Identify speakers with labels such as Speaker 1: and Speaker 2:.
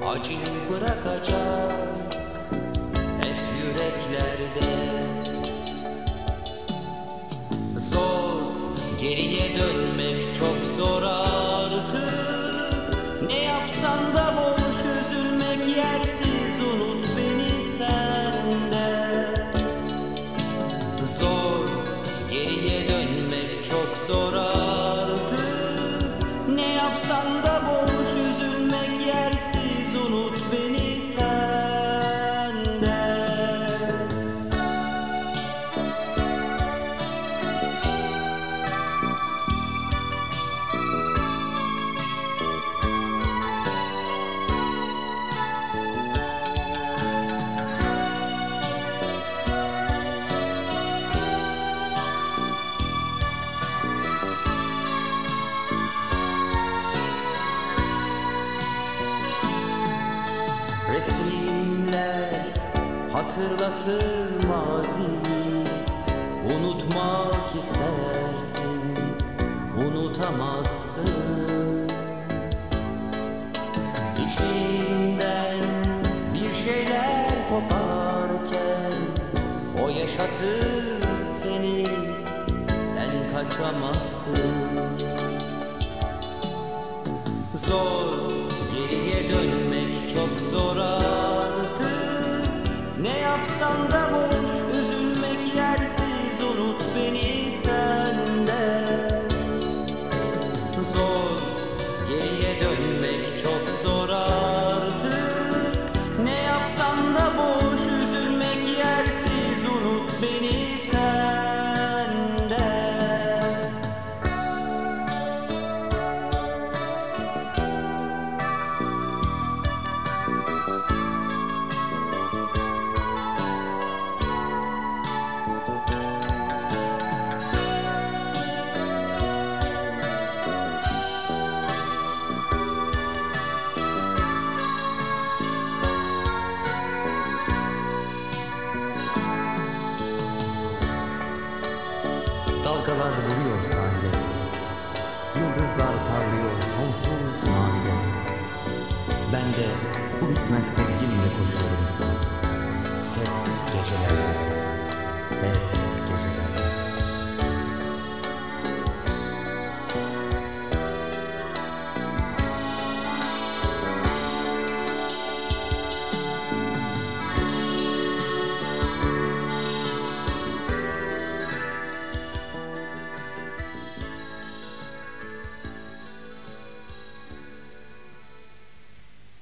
Speaker 1: acıyı bırakacak hep yüreklerde. Zor, geriye dönmek çok zor artık. Ne yapsan da boş, üzülmek yersiz, unut beni sende. Zor, geriye dönmek çok zor artık. Ne yapsan da boş, üzülmek yersiz, unut beni sende. Resimler hatırlatır maziyi, unutmak istersin, unutamazsın. İçinden bir şeyler koparken o yaşatır seni, sen kaçamazsın. Zor, geriye dönmek çok zor artık. Ne yapsan da boş, üzülmek yersiz, unut beni sende. Zor, geriye dönmek çok zor artık. Ne yapsan da boş, üzülmek yersiz, unut beni sende.
Speaker 2: Dalgalar vuruyor sahile, yıldızlar parlıyor sonsuz mavide. Ben de bu bitmez sevgimle koşuyorum sana, hep gecelerde, hep gecelerde.